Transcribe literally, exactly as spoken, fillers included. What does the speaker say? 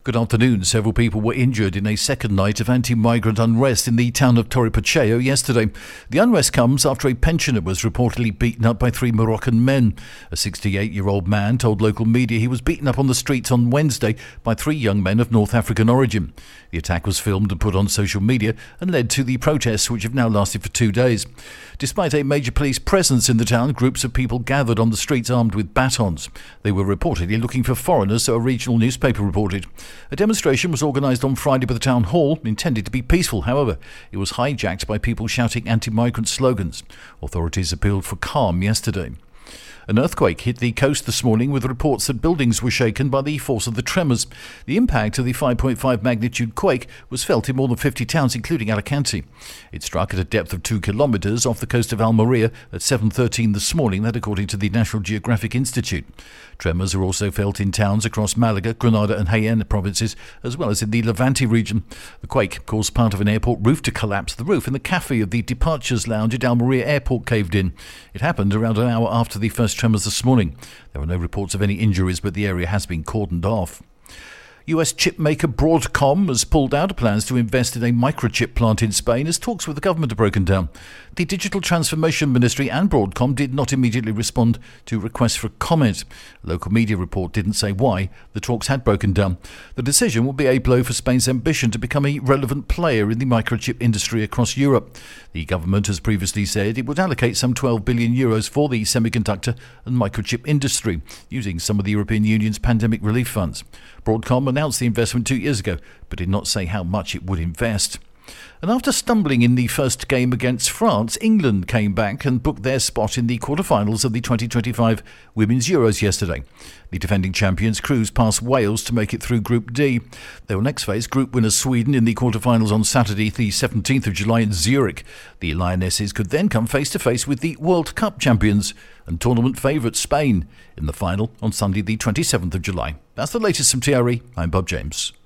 Good afternoon. Several people were injured in a second night of anti-migrant unrest in the town of Torre Pacheco yesterday. The unrest comes after a pensioner was reportedly beaten up by three Moroccan men. A sixty-eight-year-old man told local media he was beaten up on the streets on Wednesday by three young men of North African origin. The attack was filmed and put on social media and led to the protests, which have now lasted for two days. Despite a major police presence in the town, groups of people gathered on the streets armed with batons. They were reportedly looking for foreigners, so a regional newspaper reported. A demonstration was organised on Friday by the town hall, intended to be peaceful. However, it was hijacked by people shouting anti-migrant slogans. Authorities appealed for calm yesterday. An earthquake hit the coast this morning, with reports that buildings were shaken by the force of the tremors. The impact of the five point five magnitude quake was felt in more than fifty towns, including Alicante. It struck at a depth of two kilometres off the coast of Almeria at seven thirteen this morning, that according to the National Geographic Institute. Tremors are also felt in towns across Malaga, Granada and Jaén provinces, as well as in the Levante region. The quake caused part of an airport roof to collapse. The roof in the cafe of the departures lounge at Almeria Airport caved in. It happened around an hour after the first tremors this morning. There are no reports of any injuries, but the area has been cordoned off. U S chip maker Broadcom has pulled out plans to invest in a microchip plant in Spain as talks with the government are broken down. The Digital Transformation Ministry and Broadcom did not immediately respond to requests for comment. A local media report didn't say why the talks had broken down. The decision will be a blow for Spain's ambition to become a relevant player in the microchip industry across Europe. The government has previously said it would allocate some twelve billion euros for the semiconductor and microchip industry, using some of the European Union's pandemic relief funds. Broadcom announced the investment two years ago, but did not say how much it would invest. And after stumbling in the first game against France, England came back and booked their spot in the quarterfinals of the twenty twenty-five Women's Euros yesterday. The defending champions cruised past Wales to make it through Group D. They will next face group winner Sweden in the quarterfinals on Saturday, the seventeenth of July in Zurich. The Lionesses could then come face-to-face with the World Cup champions and tournament favourite Spain in the final on Sunday, the twenty-seventh of July. That's the latest from T R E. I'm Bob James.